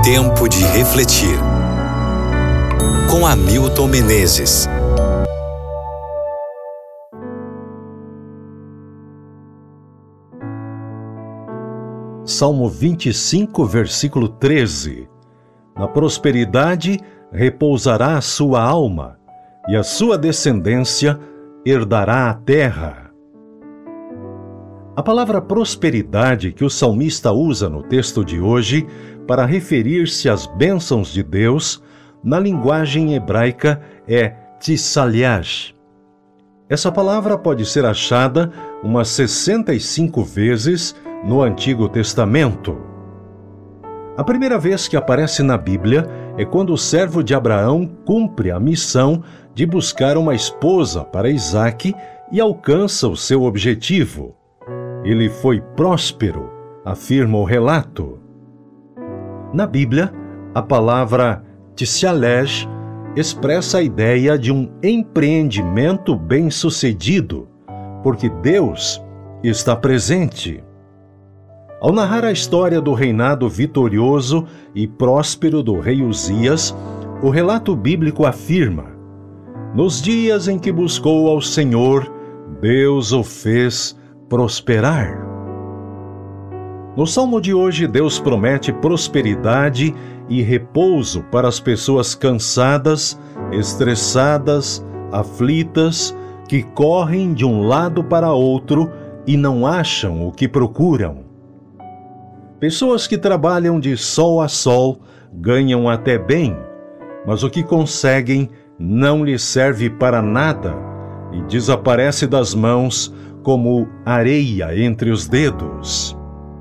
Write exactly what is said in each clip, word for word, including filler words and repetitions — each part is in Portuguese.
Tempo de refletir. Com Hamilton Menezes. Salmo vinte e cinco, versículo treze. Na prosperidade repousará a sua alma, e a sua descendência herdará a terra. A palavra prosperidade que o salmista usa no texto de hoje para referir-se às bênçãos de Deus, na linguagem hebraica é tsalyash. Essa palavra pode ser achada umas sessenta e cinco vezes no Antigo Testamento. A primeira vez que aparece na Bíblia é quando o servo de Abraão cumpre a missão de buscar uma esposa para Isaque e alcança o seu objetivo. Ele foi próspero, afirma o relato. Na Bíblia, a palavra tsalyash expressa a ideia de um empreendimento bem-sucedido, porque Deus está presente. Ao narrar a história do reinado vitorioso e próspero do rei Uzias, o relato bíblico afirma: nos dias em que buscou ao Senhor, Deus o fez prosperar. No salmo de hoje, Deus promete prosperidade e repouso para as pessoas cansadas, estressadas, aflitas, que correm de um lado para outro e não acham o que procuram. Pessoas que trabalham de sol a sol ganham até bem, mas o que conseguem não lhes serve para nada e desaparece das mãos como areia entre os dedos.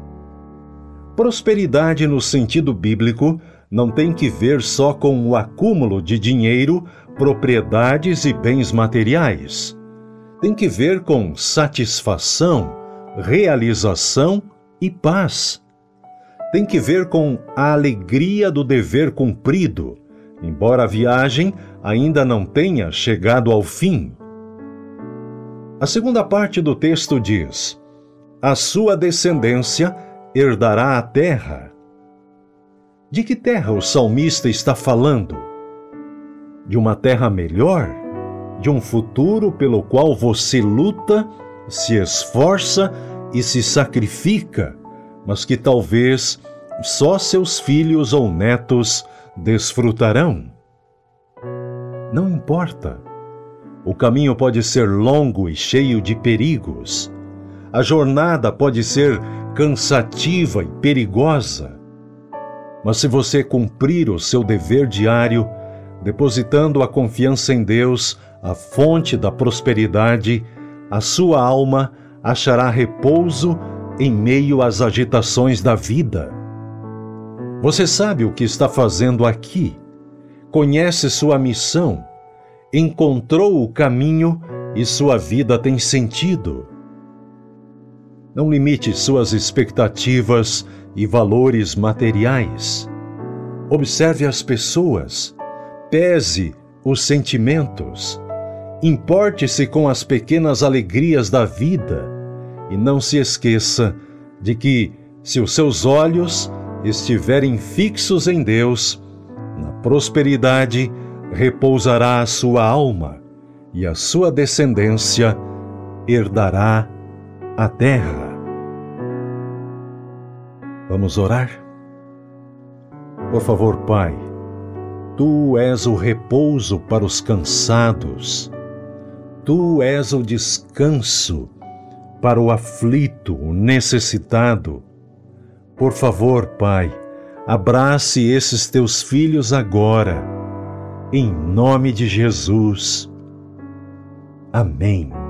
Prosperidade no sentido bíblico não tem que ver só com o acúmulo de dinheiro, propriedades e bens materiais. Tem que ver com satisfação, realização e paz. Tem que ver com a alegria do dever cumprido, embora a viagem ainda não tenha chegado ao fim. A segunda parte do texto diz: a sua descendência herdará a terra. De que terra o salmista está falando? De uma terra melhor? De um futuro pelo qual você luta, se esforça e se sacrifica, mas que talvez só seus filhos ou netos desfrutarão? Não importa. O caminho pode ser longo e cheio de perigos. A jornada pode ser cansativa e perigosa. Mas se você cumprir o seu dever diário, depositando a confiança em Deus, a fonte da prosperidade, a sua alma achará repouso em meio às agitações da vida. Você sabe o que está fazendo aqui, conhece sua missão, encontrou o caminho e sua vida tem sentido. Não limite suas expectativas e valores materiais. Observe as pessoas, pese os sentimentos, importe-se com as pequenas alegrias da vida e não se esqueça de que, se os seus olhos estiverem fixos em Deus, na prosperidade repousará a sua alma e a sua descendência herdará a terra. Vamos orar? Por favor, Pai, Tu és o repouso para os cansados, Tu és o descanso para o aflito, o necessitado. Por favor, Pai, abrace esses Teus filhos agora, em nome de Jesus. Amém.